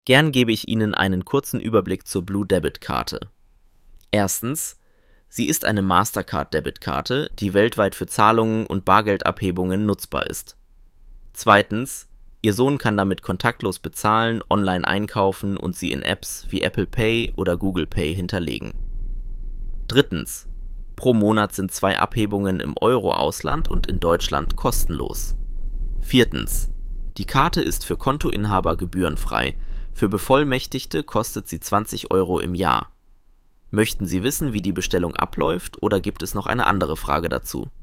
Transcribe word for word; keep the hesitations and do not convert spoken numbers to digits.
Gern gebe ich Ihnen einen kurzen Überblick zur Blue Debit Karte. Erstens: Sie ist eine Mastercard-Debitkarte, die weltweit für Zahlungen und Bargeldabhebungen nutzbar ist. Zweitens: Ihr Sohn kann damit kontaktlos bezahlen, online einkaufen und sie in Apps wie Apple Pay oder Google Pay hinterlegen. Drittens: Pro Monat sind zwei Abhebungen im Euro-Ausland und in Deutschland kostenlos. Viertens: Die Karte ist für Kontoinhaber gebührenfrei, für Bevollmächtigte kostet sie zwanzig Euro im Jahr. Möchten Sie wissen, wie die Bestellung abläuft, oder gibt es noch eine andere Frage dazu?